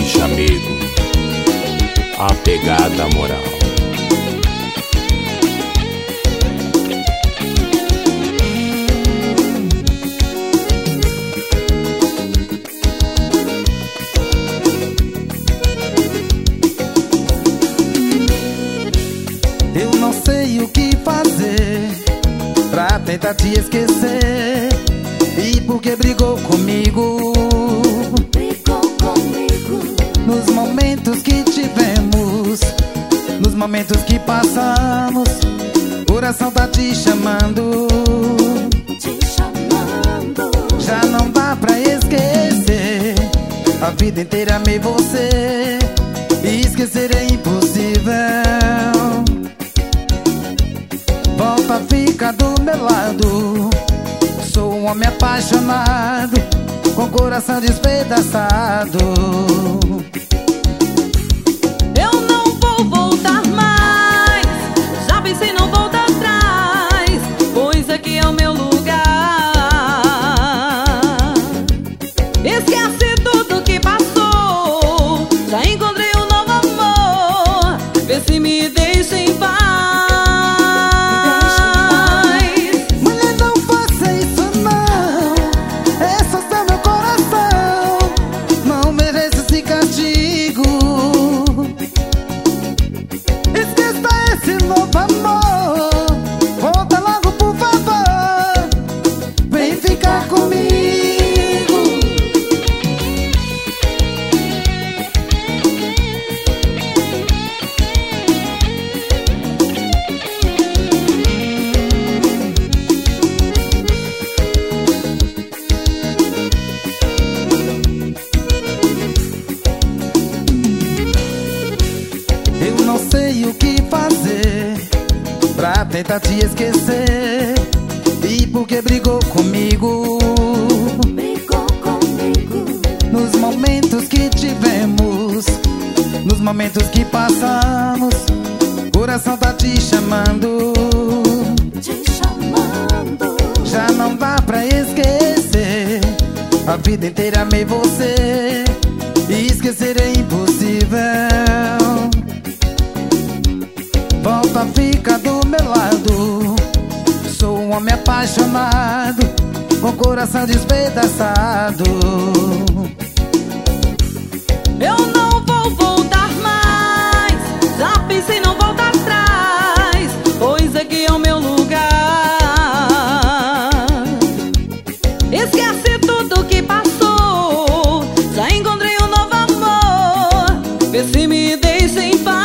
chamego, a pegada moral. Eu não sei o que fazer pra tentar te esquecer. E porque brigou comigo, nos momentos que tivemos, nos momentos que passamos, o coração tá te chamando, já não dá pra esquecer. A vida inteira amei você e esquecer é impossível. Volta, fica do meu lado. Sou um homem apaixonado, com coração despedaçado. Eu não vou voltar mais, já pensei não voltar atrás, pois aqui é o meu lugar. Esquece tudo que passou, já encontrei um novo amor. Vê se me deixa em paz. Eu não sei o que fazer pra tentar te esquecer. E porque brigou comigo, nos momentos que tivemos, nos momentos que passamos, o coração tá te chamando, já não dá pra esquecer. A vida inteira amei você e esquecer é impossível. Volta, fica do meu lado. Sou um homem apaixonado, com coração despedaçado. Eu não vou voltar mais, já pensei não voltar atrás, pois aqui é o meu lugar. Esquece tudo que passou, já encontrei um novo amor. Vê se me deixa em paz.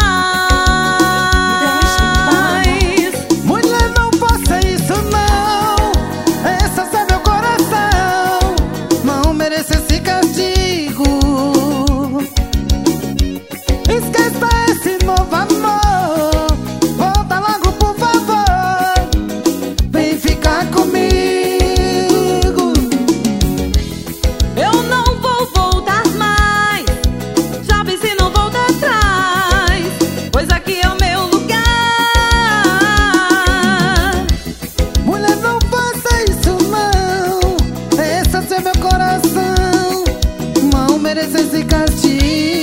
Meu coração não merece esse castigo.